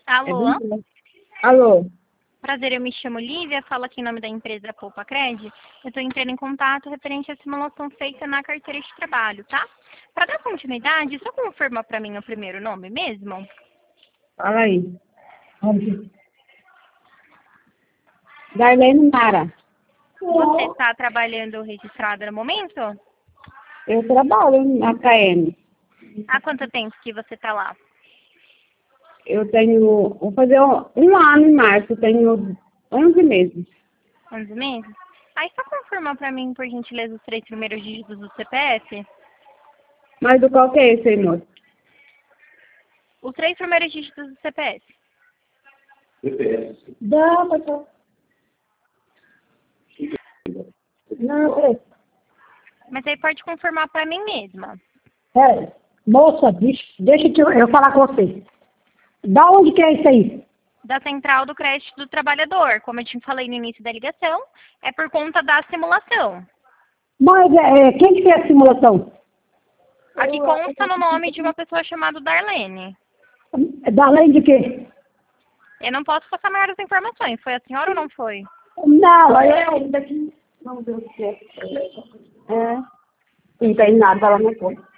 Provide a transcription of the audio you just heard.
É Alô? 22. Alô? Prazer, eu me chamo Lívia, falo aqui em nome da empresa Poupa Cred. Eu estou entrando em contato referente à simulação feita na carteira de trabalho, tá? Para dar continuidade, só confirma para mim o primeiro nome mesmo? Fala aí. Darlene Mara. Você está trabalhando registrada no momento? Eu trabalho na KM. Há quanto tempo que você está lá? Eu tenho... Vou fazer um ano em março. Tenho 11 meses. 11 meses? Aí só confirma para mim, por gentileza, os 3 primeiros dígitos do CPF? Mas do qual que é esse aí, moço? Os 3 primeiros dígitos do CPF. Dá, pastor. Não, é. Mas aí pode confirmar para mim mesma. É, moça, deixa que eu falar com você. Da onde que é isso aí? Da Central do Crédito do Trabalhador. Como eu te falei no início da ligação, é por conta da simulação. Mas quem que fez a simulação? Aqui consta no nome de uma pessoa chamada Darlene. Da além de quê? Eu não posso passar maiores informações. Foi a senhora ou não foi? Não, ainda aqui. Não deu certo. É. Não tem nada lá na conta.